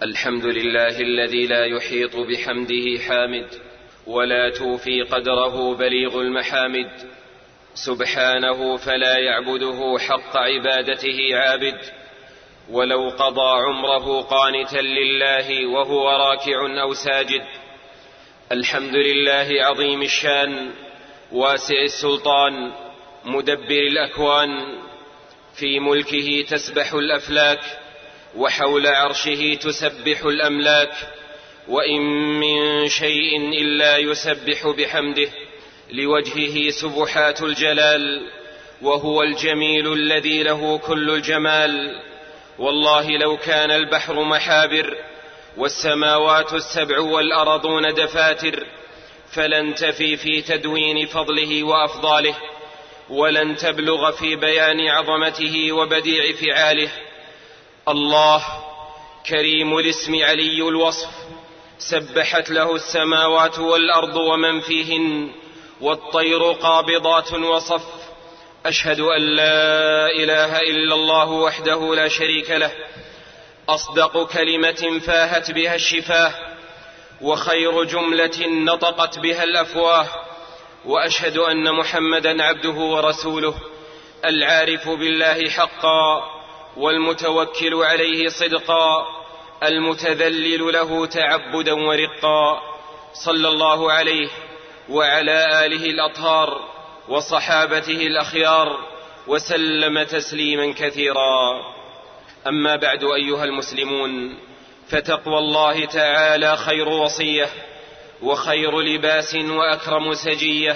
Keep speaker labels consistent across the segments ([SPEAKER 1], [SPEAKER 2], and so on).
[SPEAKER 1] الحمد لله الذي لا يحيط بحمده حامد ولا توفي قدره بليغ المحامد، سبحانه فلا يعبده حق عبادته عابد، ولو قضى عمره قانتا لله وهو راكع أو ساجد. الحمد لله عظيم الشان واسع السلطان مدبر الأكوان، في ملكه تسبح الأفلاك وحول عرشه تسبح الأملاك، وإن من شيء إلا يسبح بحمده، لوجهه سبحات الجلال، وهو الجميل الذي له كل الجمال. والله لو كان البحر محابر والسماوات السبع والأرضون دفاتر، فلن تفي في تدوين فضله وأفضاله، ولن تبلغ في بيان عظمته وبديع فعاله. الله كريم الاسم علي الوصف، سبحت له السماوات والأرض ومن فيهن، والطير قابضات وصف. أشهد أن لا إله إلا الله وحده لا شريك له، أصدق كلمة فاهت بها الشفاه، وخير جملة نطقت بها الأفواه. وأشهد أن محمدا عبده ورسوله، العارف بالله حقا والمتوكل عليه صدقا، المتذلل له تعبدا ورقا، صلى الله عليه وعلى آله الأطهار وصحابته الأخيار، وسلم تسليما كثيرا. أما بعد، أيها المسلمون، فتقوى الله تعالى خير وصية وخير لباس وأكرم سجية.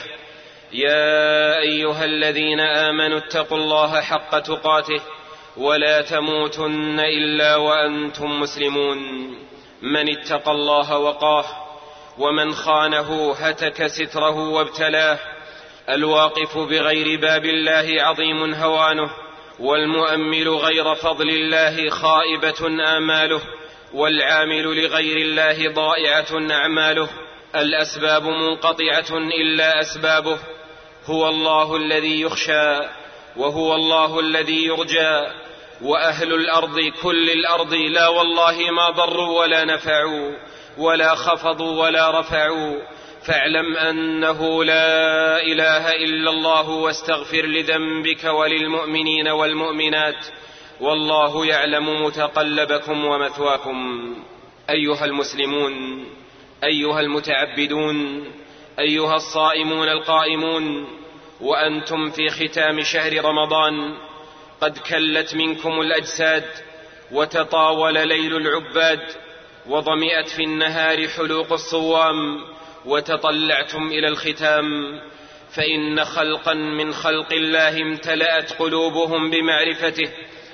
[SPEAKER 1] يا أيها الذين آمنوا اتقوا الله حق تقاته ولا تموتن إلا وأنتم مسلمون. من اتقى الله وقاه، ومن خانه هتك ستره وابتلاه. الواقف بغير باب الله عظيم هوانه، والمؤمل غير فضل الله خائبة آماله، والعامل لغير الله ضائعة أعماله. الأسباب منقطعة إلا أسبابه، هو الله الذي يخشى وهو الله الذي يرجى. وأهل الأرض كل الأرض لا والله ما ضروا ولا نفعوا ولا خفضوا ولا رفعوا. فاعلم أنه لا إله إلا الله، واستغفر لذنبك وللمؤمنين والمؤمنات، والله يعلم متقلبكم ومثواكم. أيها المسلمون، أيها المتعبدون، أيها الصائمون القائمون، وأنتم في ختام شهر رمضان، قد كلت منكم الأجساد وتطاول ليل العباد، وضمئت في النهار حلوق الصوام، وتطلعتم إلى الختام، فإن خلقا من خلق الله امتلأت قلوبهم بمعرفته،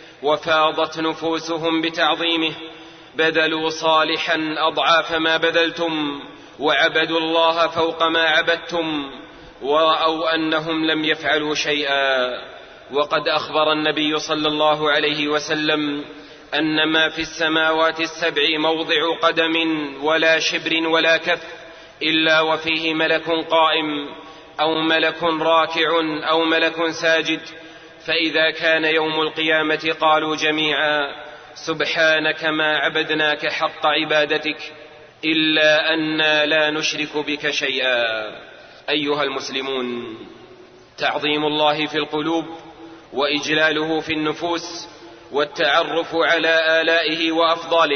[SPEAKER 1] وفاضت نفوسهم بتعظيمه، بذلوا صالحا أضعاف ما بذلتم، وعبدوا الله فوق ما عبدتم، ورأوا أنهم لم يفعلوا شيئا. وقد أخبر النبي صلى الله عليه وسلم أن ما في السماوات السبع موضع قدم ولا شبر ولا كف إلا وفيه ملك قائم، أو ملك راكع، أو ملك ساجد. فإذا كان يوم القيامة قالوا جميعا: سبحانك ما عبدناك حق عبادتك، إلا أننا لا نشرك بك شيئا. أيها المسلمون، تعظيم الله في القلوب، وإجلاله في النفوس، والتعرف على آلائه وأفضاله،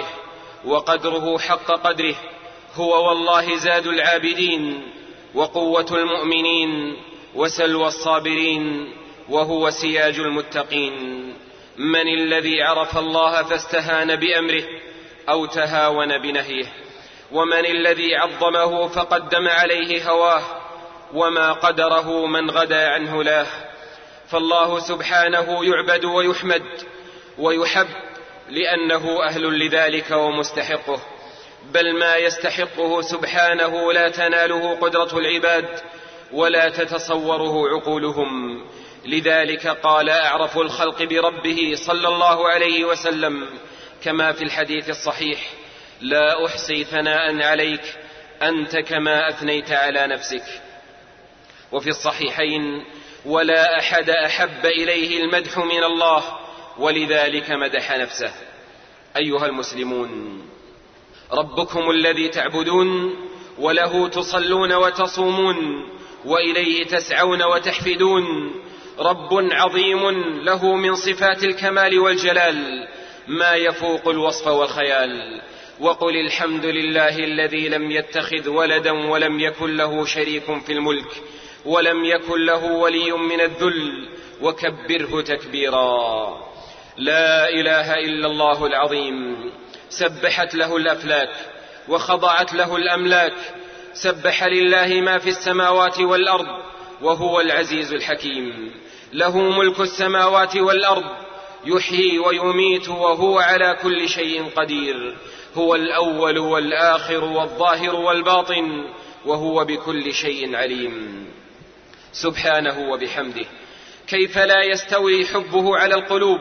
[SPEAKER 1] وقدره حق قدره، هو والله زاد العابدين، وقوة المؤمنين، وسلوى الصابرين، وهو سياج المتقين. من الذي عرف الله فاستهان بأمره أو تهاون بنهيه؟ ومن الذي عظمه فقدم عليه هواه، وما قدره من غدا عنه لاه؟ فالله سبحانه يعبد ويحمد ويحب، لأنه أهل لذلك ومستحقه، بل ما يستحقه سبحانه لا تناله قدرة العباد ولا تتصوره عقولهم. لذلك قال أعرف الخلق بربه صلى الله عليه وسلم كما في الحديث الصحيح: لا أحصي ثناء عليك أنت كما أثنيت على نفسك. وفي الصحيحين: ولا أحد أحب إليه المدح من الله، ولذلك مدح نفسه. أيها المسلمون، ربكم الذي تعبدون وله تصلون وتصومون وإليه تسعون وتحفدون، رب عظيم له من صفات الكمال والجلال ما يفوق الوصف والخيال. وقل الحمد لله الذي لم يتخذ ولدا ولم يكن له شريك في الملك ولم يكن له ولي من الذل وكبره تكبيرا. لا إله إلا الله العظيم، سبحت له الأفلاك وخضعت له الأملاك، سبح لله ما في السماوات والأرض وهو العزيز الحكيم، له ملك السماوات والأرض، يحيي ويميت وهو على كل شيء قدير، هو الأول والآخر والظاهر والباطن وهو بكل شيء عليم. سبحانه وبحمده، كيف لا يستوي حبه على القلوب،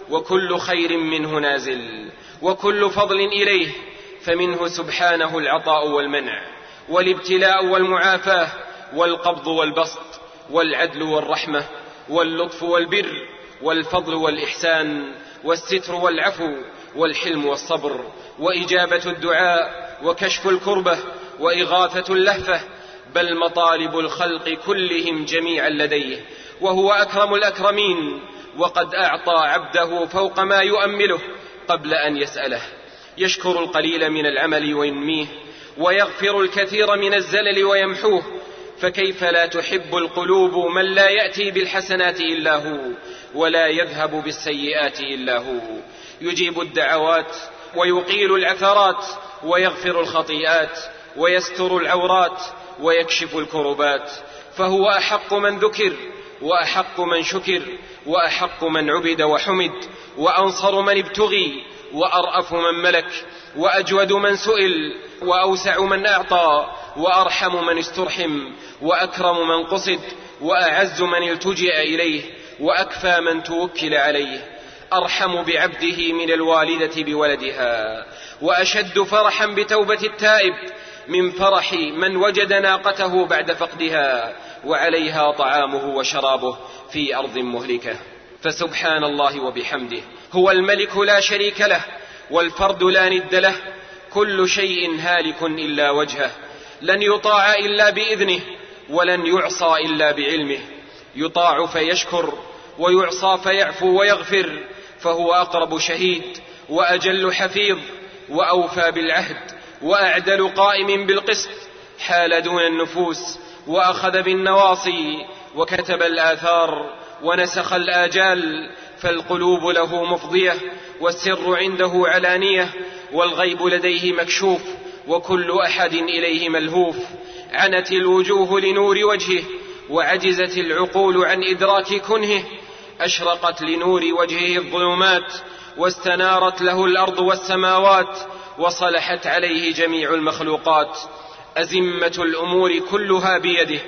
[SPEAKER 1] وكل خير منه نازل وكل فضل إليه، فمنه سبحانه العطاء والمنع والابتلاء والمعافاة والقبض والبسط والعدل والرحمة واللطف والبر والفضل والإحسان والستر والعفو والحلم والصبر وإجابة الدعاء وكشف الكربة وإغاثة اللهفة، بل مطالب الخلق كلهم جميعا لديه، وهو أكرم الأكرمين، وقد أعطى عبده فوق ما يؤمله قبل أن يسأله، يشكر القليل من العمل وينميه، ويغفر الكثير من الزلل ويمحوه، فكيف لا تحب القلوب من لا يأتي بالحسنات إلا هو ولا يذهب بالسيئات إلا هو، يجيب الدعوات ويقيل العثرات ويغفر الخطيئات ويستر العورات ويكشف الكربات، فهو أحق من ذكر وأحق من شكر وأحق من عبد وحمد، وأنصر من ابتغي وأرأف من ملك، وأجود من سئل وأوسع من أعطى، وأرحم من استرحم وأكرم من قصد، وأعز من التجئ إليه وأكفى من توكل عليه، أرحم بعبده من الوالدة بولدها، وأشد فرحا بتوبة التائب من فرح من وجد ناقته بعد فقدها وعليها طعامه وشرابه في أرض مهلكة. فسبحان الله وبحمده، هو الملك لا شريك له والفرد لا ند له، كل شيء هالك إلا وجهه، لن يطاع إلا بإذنه ولن يعصى إلا بعلمه، يطاع فيشكر ويعصى فيعفو ويغفر، فهو أقرب شهيد وأجل حفيظ وأوفى بالعهد وأعدل قائم بالقسط، حال دون النفوس وأخذ بالنواصي وكتب الآثار ونسخ الآجال، فالقلوب له مفضية والسر عنده علانية، والغيب لديه مكشوف وكل أحد إليه ملهوف، عنت الوجوه لنور وجهه وعجزت العقول عن إدراك كنهه، أشرقت لنور وجهه الظلمات واستنارت له الأرض والسماوات وصلحت عليه جميع المخلوقات، أزمة الأمور كلها بيده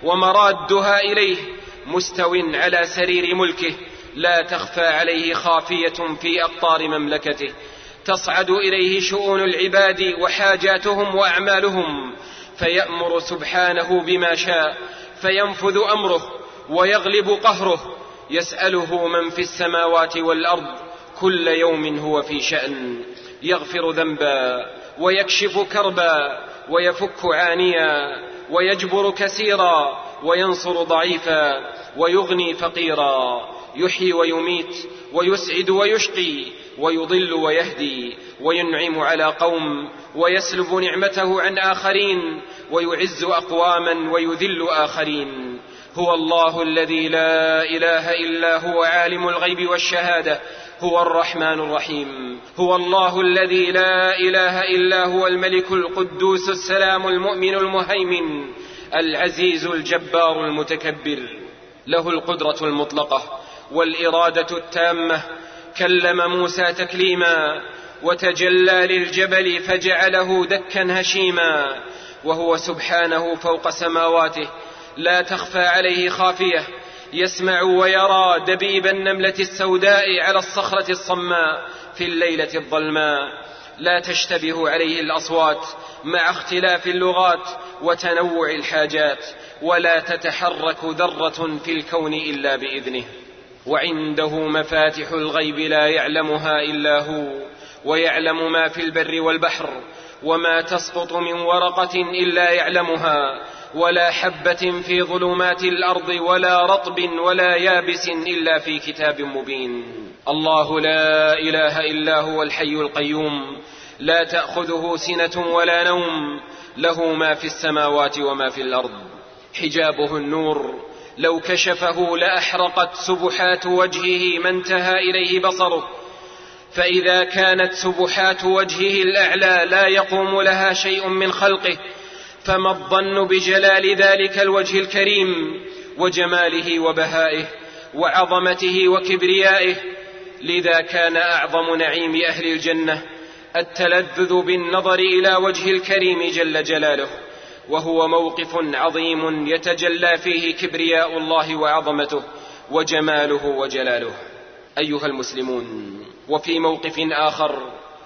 [SPEAKER 1] ومرادها إليه، مستو على سرير ملكه، لا تخفى عليه خافية في أقطار مملكته، تصعد إليه شؤون العباد وحاجاتهم وأعمالهم، فيأمر سبحانه بما شاء فينفذ أمره ويغلب قهره، يسأله من في السماوات والأرض كل يوم هو في شأن، يغفر ذنبا ويكشف كربا ويفك عانيا ويجبر كسيرا وينصر ضعيفا ويغني فقيرا، يحيي ويميت ويسعد ويشقي ويضل ويهدي، وينعم على قوم ويسلب نعمته عن آخرين، ويعز أقواما ويذل آخرين. هو الله الذي لا إله إلا هو عالم الغيب والشهادة، هو الرحمن الرحيم، هو الله الذي لا إله إلا هو الملك القدوس السلام المؤمن المهيمن العزيز الجبار المتكبر، له القدرة المطلقة والإرادة التامة، كلم موسى تكليما وتجلى للجبل فجعله دكا هشيما، وهو سبحانه فوق سماواته لا تخفى عليه خافية، يسمع ويرى دبيب النملة السوداء على الصخرة الصماء في الليلة الظلماء، لا تشتبه عليه الأصوات مع اختلاف اللغات وتنوع الحاجات، ولا تتحرك ذرة في الكون إلا بإذنه، وعنده مفاتح الغيب لا يعلمها إلا هو، ويعلم ما في البر والبحر، وما تسقط من ورقة إلا يعلمها، ولا حبة في ظلمات الأرض ولا رطب ولا يابس إلا في كتاب مبين. الله لا إله إلا هو الحي القيوم، لا تأخذه سنة ولا نوم، له ما في السماوات وما في الأرض. حجابه النور، لو كشفه لأحرقت سبحات وجهه ما انتهى إليه بصره، فإذا كانت سبحات وجهه الأعلى لا يقوم لها شيء من خلقه، فما الظن بجلال ذلك الوجه الكريم وجماله وبهائه وعظمته وكبريائه. لذا كان أعظم نعيم أهل الجنة التلذذ بالنظر إلى وجه الكريم جل جلاله، وهو موقف عظيم يتجلى فيه كبرياء الله وعظمته وجماله وجلاله. أيها المسلمون، وفي موقف آخر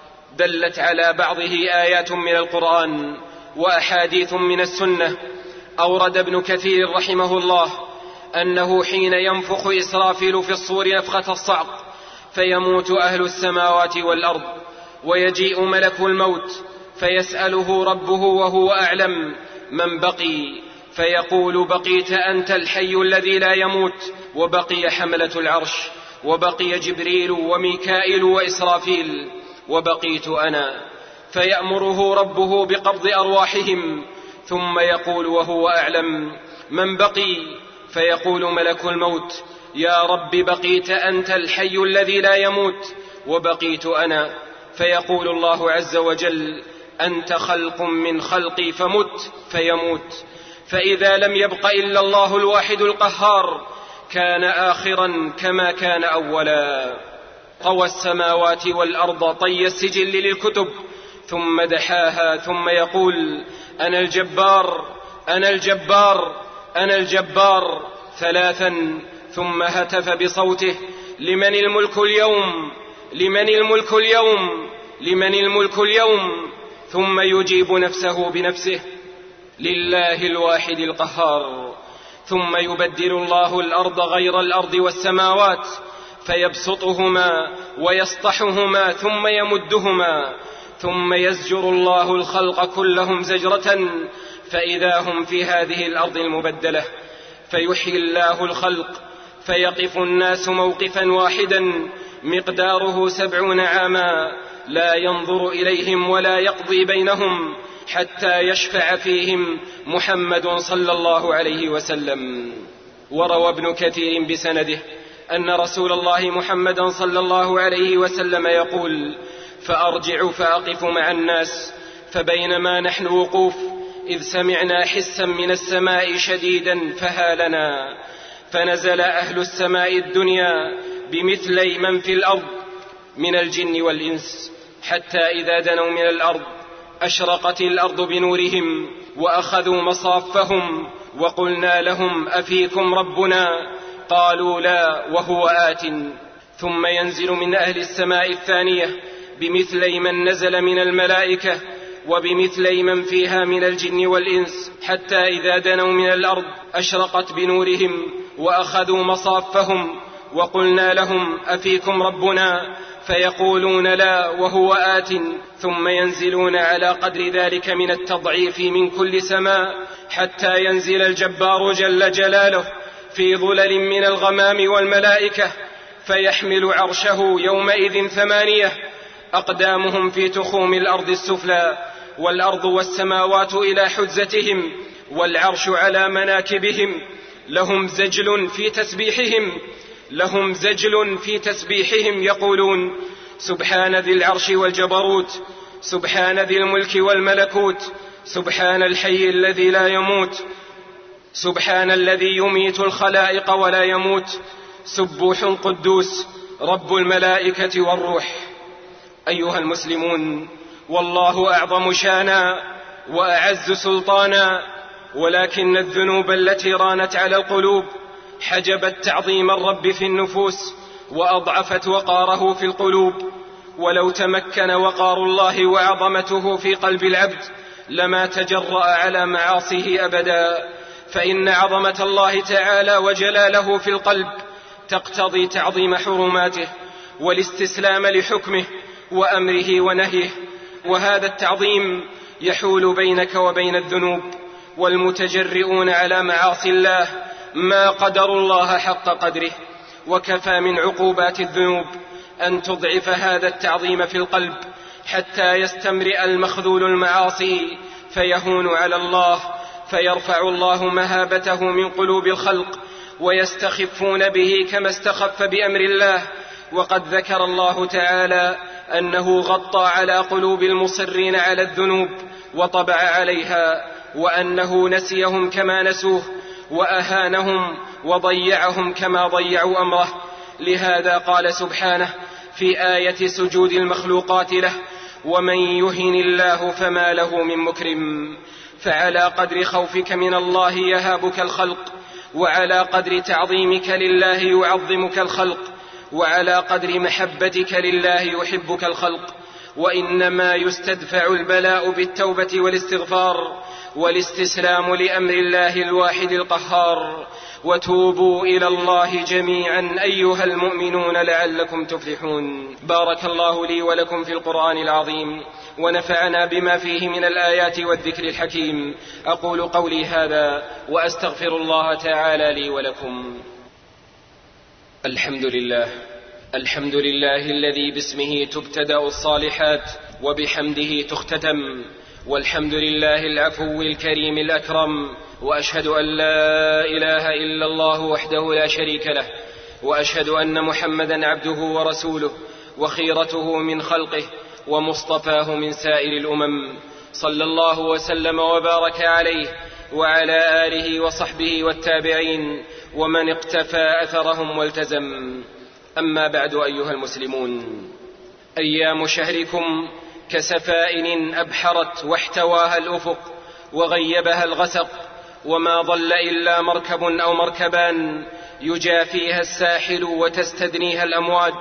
[SPEAKER 1] دلت على بعضه آيات من القرآن وأحاديث من السنة، أورد ابن كثير رحمه الله أنه حين ينفخ إسرافيل في الصور نفخة الصعق فيموت أهل السماوات والأرض، ويجيء ملك الموت فيسأله ربه وهو أعلم من بقي، فيقول بقيت أنت الحي الذي لا يموت، وبقي حملة العرش، وبقي جبريل وميكائيل وإسرافيل، وبقيت أنا. فيأمره ربه بقبض أرواحهم، ثم يقول وهو أعلم من بقي، فيقول ملك الموت يا رب بقيت أنت الحي الذي لا يموت، وبقيت أنا. فيقول الله عز وجل أنت خلق من خلقي فمت، فيموت. فإذا لم يبق إلا الله الواحد القهار كان آخرا كما كان أولا. طوى السماوات والأرض طي السجل للكتب، ثم دحاها، ثم يقول أنا الجبار أنا الجبار أنا الجبار ثلاثا، ثم هتف بصوته لمن الملك اليوم لمن الملك اليوم لمن الملك اليوم، ثم يجيب نفسه بنفسه لله الواحد القهار. ثم يبدل الله الأرض غير الأرض والسماوات، فيبسطهما ويسطحهما ثم يمدهما، ثم يزجر الله الخلق كلهم زجرة، فإذا هم في هذه الأرض المبدلة. فيحيي الله الخلق، فيقف الناس موقفا واحدا مقداره 70 عاما، لا ينظر إليهم ولا يقضي بينهم حتى يشفع فيهم محمد صلى الله عليه وسلم. وروى ابن كثير بسنده أن رسول الله محمد صلى الله عليه وسلم يقول فأرجع فأقف مع الناس، فبينما نحن وقوف إذ سمعنا حسا من السماء شديدا فهالنا، فنزل أهل السماء الدنيا بمثلي من في الأرض من الجن والإنس، حتى إذا دنوا من الأرض أشرقت الأرض بنورهم وأخذوا مصافهم، وقلنا لهم أفيكم ربنا؟ قالوا لا وهو آت. ثم ينزل من أهل السماء الثانية بمثلي من نزل من الملائكة وبمثلي من فيها من الجن والإنس، حتى إذا دنوا من الأرض أشرقت بنورهم وأخذوا مصافهم، وقلنا لهم أفيكم ربنا؟ فيقولون لا وهو آت. ثم ينزلون على قدر ذلك من التضعيف من كل سماء، حتى ينزل الجبار جل جلاله في ظلل من الغمام والملائكة، فيحمل عرشه يومئذ 8 أقدامهم في تخوم الأرض السفلى، والأرض والسماوات إلى حجزتهم، والعرش على مناكبهم. لهم زجل في تسبيحهم يقولون سبحان ذي العرش والجبروت، سبحان ذي الملك والملكوت، سبحان الحي الذي لا يموت، سبحان الذي يميت الخلائق ولا يموت، سبوح قدوس رب الملائكة والروح. أيها المسلمون، والله أعظم شانا وأعز سلطانا، ولكن الذنوب التي رانت على القلوب حجبت تعظيم الرب في النفوس وأضعفت وقاره في القلوب. ولو تمكن وقار الله وعظمته في قلب العبد لما تجرأ على معاصيه أبدا، فإن عظمة الله تعالى وجلاله في القلب تقتضي تعظيم حرماته والاستسلام لحكمه وأمره ونهيه، وهذا التعظيم يحول بينك وبين الذنوب. والمتجرئون على معاصي الله ما قدروا الله حق قدره. وكفى من عقوبات الذنوب أن تضعف هذا التعظيم في القلب حتى يستمرئ المخذول المعاصي فيهون على الله، فيرفع الله مهابته من قلوب الخلق ويستخفون به كما استخف بأمر الله. وقد ذكر الله تعالى أنه غطى على قلوب المصرين على الذنوب وطبع عليها، وأنه نسيهم كما نسوه، وأهانهم وضيعهم كما ضيعوا أمره. لهذا قال سبحانه في آية سجود المخلوقات له: ومن يهن الله فما له من مكرم. فعلى قدر خوفك من الله يهابك الخلق، وعلى قدر تعظيمك لله يعظمك الخلق، وعلى قدر محبتك لله يحبك الخلق. وإنما يستدفع البلاء بالتوبة والاستغفار والاستسلام لأمر الله الواحد القهار. وتوبوا إلى الله جميعا أيها المؤمنون لعلكم تفلحون. بارك الله لي ولكم في القرآن العظيم، ونفعنا بما فيه من الآيات والذكر الحكيم. أقول قولي هذا وأستغفر الله تعالى لي ولكم. الحمد لله الذي باسمه تبتدأ الصالحات وبحمده تختتم. والحمد لله العفو الكريم الأكرم. وأشهد أن لا إله إلا الله وحده لا شريك له، وأشهد أن محمدا عبده ورسوله وخيرته من خلقه ومصطفاه من سائر الأمم، صلى الله وسلم وبارك عليه وعلى آله وصحبه والتابعين ومن اقتفى أثرهم والتزم. أما بعد أيها المسلمون، أيام شهركم كسفائن أبحرت واحتواها الأفق وغيبها الغسق، وما ضل إلا مركب أو مركبان يجافيها الساحل وتستدنيها الأمواج،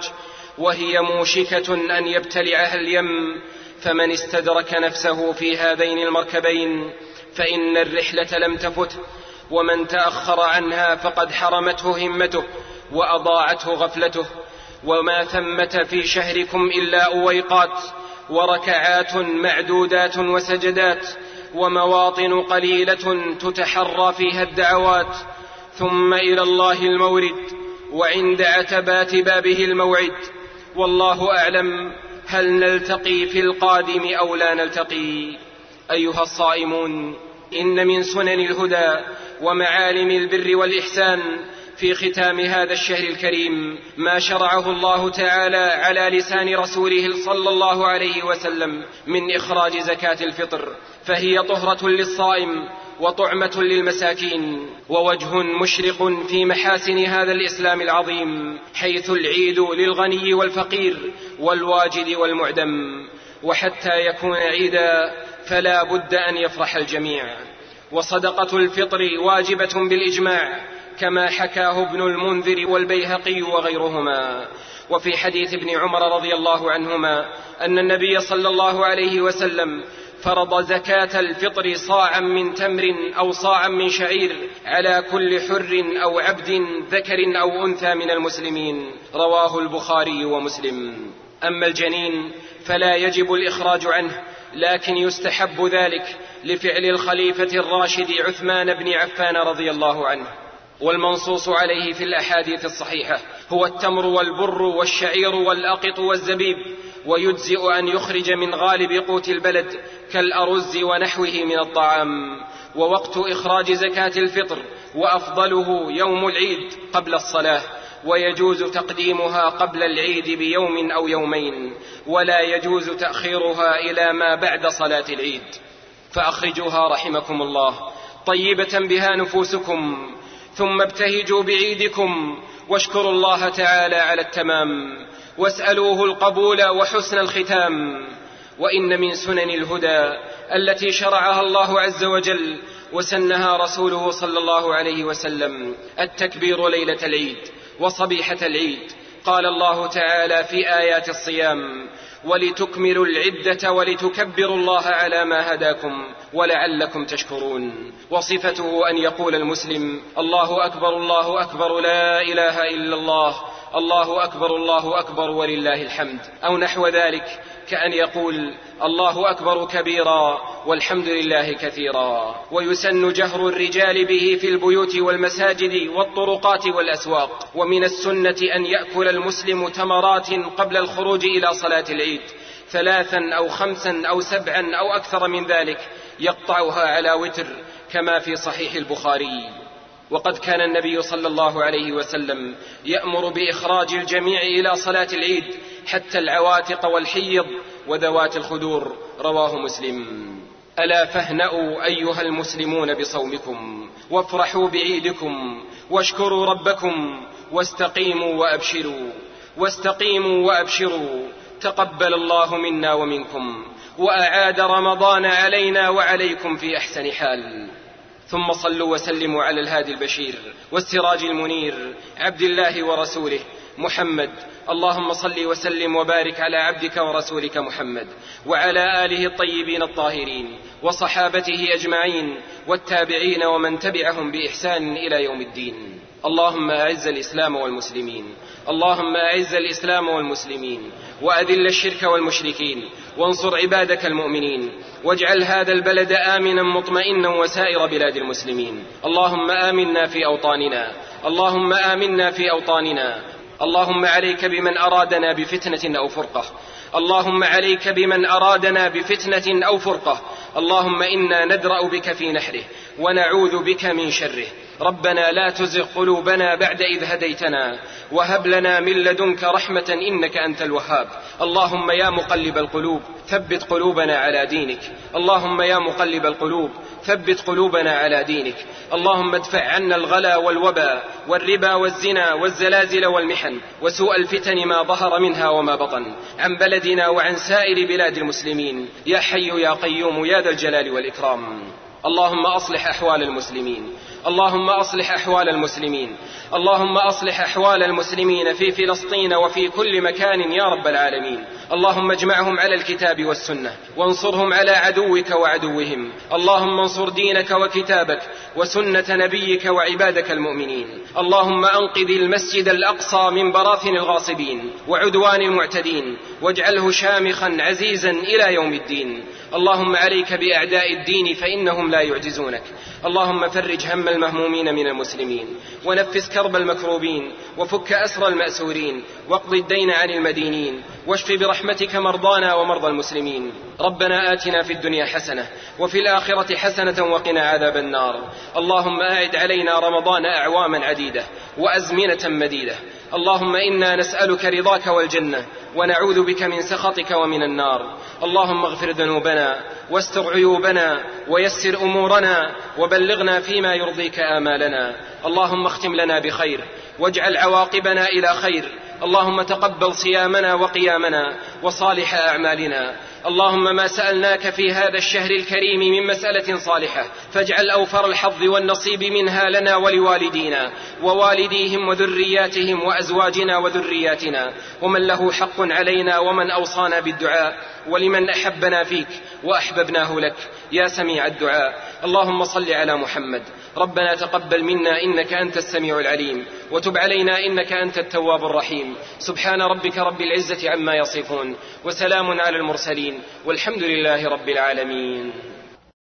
[SPEAKER 1] وهي موشكة أن يبتلعها اليم. فمن استدرك نفسه في هذين المركبين فإن الرحلة لم تفته، ومن تأخر عنها فقد حرمته همته وأضاعته غفلته. وما ثمة في شهركم إلا أويقات وركعات معدودات وسجدات، ومواطن قليلة تتحرى فيها الدعوات، ثم إلى الله المورد، وعند عتبات بابه الموعد. والله أعلم هل نلتقي في القادم أو لا نلتقي. أيها الصائمون، إن من سنن الهدى ومعالم البر والإحسان في ختام هذا الشهر الكريم ما شرعه الله تعالى على لسان رسوله صلى الله عليه وسلم من إخراج زكاة الفطر، فهي طهرة للصائم وطعمة للمساكين، ووجه مشرق في محاسن هذا الإسلام العظيم، حيث العيد للغني والفقير والواجد والمعدم. وحتى يكون عيدا فلا بد أن يفرح الجميع. وصدقة الفطر واجبة بالإجماع كما حكاه ابن المنذر والبيهقي وغيرهما. وفي حديث ابن عمر رضي الله عنهما أن النبي صلى الله عليه وسلم فرض زكاة الفطر صاعا من تمر أو صاعا من شعير على كل حر أو عبد ذكر أو أنثى من المسلمين، رواه البخاري ومسلم. أما الجنين فلا يجب الإخراج عنه، لكن يستحب ذلك لفعل الخليفة الراشد عثمان بن عفان رضي الله عنه. والمنصوص عليه في الأحاديث الصحيحة هو التمر والبر والشعير والأقط والزبيب، ويجزئ أن يخرج من غالب قوت البلد كالأرز ونحوه من الطعام. ووقت إخراج زكاة الفطر وأفضله يوم العيد قبل الصلاة، ويجوز تقديمها قبل العيد بيوم أو يومين، ولا يجوز تأخيرها إلى ما بعد صلاة العيد. فأخرجوها رحمكم الله طيبة بها نفوسكم، ثم ابتهجوا بعيدكم، واشكروا الله تعالى على التمام، واسألوه القبول وحسن الختام. وإن من سنن الهدى التي شرعها الله عز وجل وسنها رسوله صلى الله عليه وسلم التكبير ليلة العيد وصبيحة العيد. قال الله تعالى في آيات الصيام: ولتكملوا العدة ولتكبروا الله على ما هداكم ولعلكم تشكرون. وصفته أن يقول المسلم: الله أكبر الله أكبر لا إله إلا الله، الله أكبر الله أكبر ولله الحمد، أو نحو ذلك، كأن يقول الله أكبر كبيرا والحمد لله كثيرا. ويسن جهر الرجال به في البيوت والمساجد والطرقات والأسواق. ومن السنة أن يأكل المسلم تمرات قبل الخروج إلى صلاة العيد 3 أو 5 أو 7 أو أكثر من ذلك، يقطعها على وتر كما في صحيح البخاري. وقد كان النبي صلى الله عليه وسلم يأمر بإخراج الجميع إلى صلاة العيد حتى العواتق والحيض وذوات الخدور، رواه مسلم. ألا فاهنأوا أيها المسلمون بصومكم، وافرحوا بعيدكم، واشكروا ربكم، واستقيموا وأبشروا. تقبل الله منا ومنكم، وأعاد رمضان علينا وعليكم في أحسن حال. ثم صلوا وسلموا على الهادي البشير والسراج المنير عبد الله ورسوله محمد. اللهم صل وسلم وبارك على عبدك ورسولك محمد وعلى آله الطيبين الطاهرين وصحابته أجمعين والتابعين ومن تبعهم بإحسان إلى يوم الدين. اللهم أعز الإسلام والمسلمين وأذل الشرك والمشركين، وانصر عبادك المؤمنين، واجعل هذا البلد آمنا مطمئنا وسائر بلاد المسلمين. اللهم آمنا في أوطاننا. اللهم عليك بمن أرادنا بفتنة أو فرقة. اللهم إنا ندرأ بك في نحره ونعوذ بك من شره. ربنا لا تزغ قلوبنا بعد إذ هديتنا، وهب لنا من لدنك رحمة إنك أنت الوهاب. اللهم يا مقلب القلوب ثبت قلوبنا على دينك. اللهم ادفع عنا الغلا والوبا والربا والزنا والزلازل والمحن وسوء الفتن ما ظهر منها وما بطن عن بلدنا وعن سائر بلاد المسلمين، يا حي يا قيوم يا ذا الجلال والإكرام. اللهم أصلح أحوال المسلمين في فلسطين وفي كل مكان يا رب العالمين. اللهم اجمعهم على الكتاب والسنة، وانصرهم على عدوك وعدوهم. اللهم انصر دينك وكتابك وسنة نبيك وعبادك المؤمنين. اللهم أنقذ المسجد الأقصى من براثن الغاصبين وعدوان المعتدين، واجعله شامخا عزيزا إلى يوم الدين. اللهم عليك بأعداء الدين فإنهم لا يعجزونك. اللهم فرج هم المهمومين من المسلمين، ونفس كرب المكروبين، وفك أسر المأسورين، واقض الدين عن المدينين، واشف برحمتك مرضانا ومرضى المسلمين. ربنا آتنا في الدنيا حسنة وفي الآخرة حسنة وقنا عذاب النار. اللهم أعد علينا رمضان أعواما عديدة وأزمنة مديدة. اللهم إنا نسألك رضاك والجنة، ونعوذ بك من سخطك ومن النار. اللهم اغفر ذنوبنا واستر عيوبنا ويسر أمورنا، وبلغنا فيما يرضيك آمالنا. اللهم اختم لنا بخير واجعل عواقبنا إلى خير. اللهم تقبل صيامنا وقيامنا وصالح أعمالنا. اللهم ما سألناك في هذا الشهر الكريم من مسألة صالحة فاجعل أوفر الحظ والنصيب منها لنا ولوالدينا ووالديهم وذرياتهم وأزواجنا وذرياتنا، ومن له حق علينا، ومن أوصانا بالدعاء، ولمن أحبنا فيك وأحببناه لك يا سميع الدعاء. اللهم صل على محمد. ربنا تقبل منا إنك أنت السميع العليم، وتب علينا إنك أنت التواب الرحيم. سبحان ربك رب العزة عما يصفون، وسلام على المرسلين، والحمد لله رب العالمين.